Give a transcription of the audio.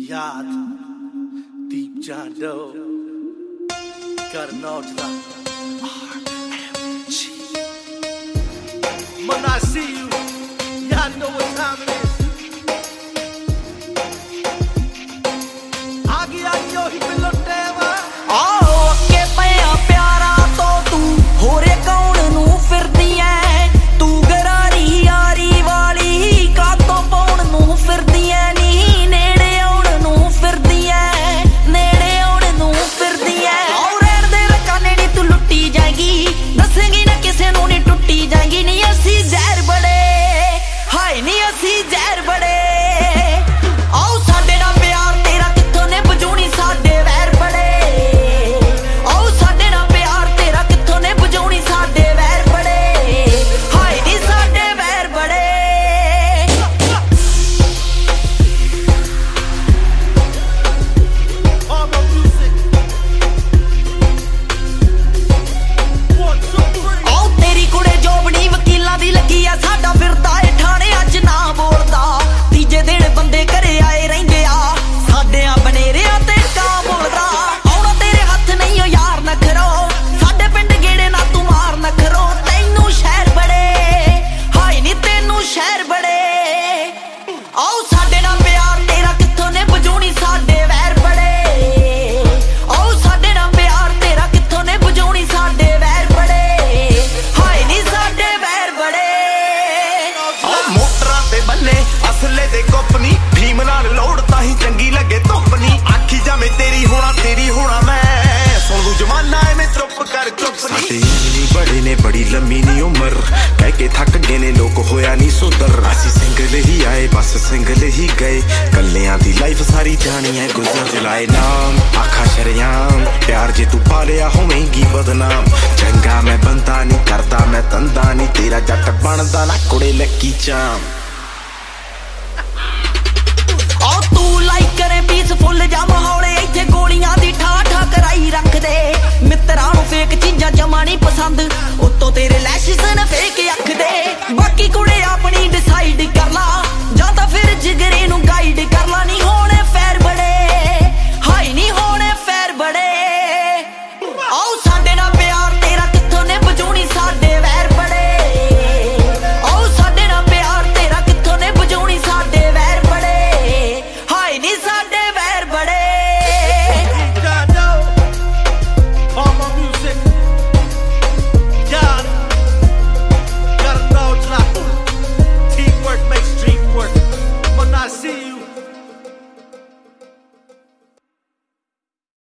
याद Deep John Doe Karan Aujla RMG. When I see you, y'all know what time it is. आगे आइयो ही पिलोटेवा आओ अक्के पिया प्यारा तो तू होरे कौन नू फिरदी ऐ तू गरारी यारी वाली का तो पौन नू फिरदी ऐ नी नेड़े आउण नू फिरदी ऐ नेड़े आउण नू फिरदी ऐ और रहण दे रकाने नी तू लुट्टी जाएगी दसेंगी ना किसे नू नी टुट्टी जाएगी नी असी जहर बड़े हाय नी असी जहर बड़े आओ साडे नाल प्यार तेरा कित्थों ने बजूनी साडे वैर बड़े आओ साडे नाल प्यार तेरा कित्थों ने बजूनी साडे वैर बड़े हाय नी साडे वैर बड़े All my music 1, 2, 3 आओ तेरी कुड़े जोबनी वकीलां दी लगी आ साडा फिरदा ए ठाणे अज ना बोलदा तीजे दिन बंदे घरे आए रहिंदे आ साडे आ बनेरिया ते का बोलदा आउणा तेरे हत्थ नहीं ओ यार नखरो साडे पिंड गेड़े ना तू मार नखरो तैनू शहर बड़े हाय नी तैनू शहर बड़े आओ साडे नाल प्यार तेरा कित्थों ने बजूनी साडे वैर बड़े आओ साडे नाल प्यार तेरा कित्थों ने बजूनी साडे वैर बड़े हाय नी साडे वैर बड़े मोटरां ते बन्ने असले ते कोपनी भीम नाल लोड़ ताही चंगी लगे धुप्पनी आखी जावे तेरी होना मैं सुन लू जमाना एवें चुप कर चुप्पनी बड़े ने बड़ी लम्मी नी उम्र कह के थक गए ने लोग होया नी सुधर असी सिंगल ही आए बस सिंगल ही गए कल्लियां दी लाइफ सारी जानी है गुजर चलाए नाम आखा शरेआम प्यार जे तू पालिया होवेंगी बदनाम चंगा मैं बंदा नी करदा मैं तंदा नी तेरा जट बनदा ना कुड़े लक्की चाम आओ तू लाइक करे पीसफुल जा माहौल इत्थे गोलियां दी ठा ठा कराई रख दे मित्तरां नू फेक चीजां जमा नहीं पसंद उत्तों तेरे लैशेस ने फेक अख दे बाकी कुड़े अपनी डिसाइड कर ला जां तां फिर जिगरे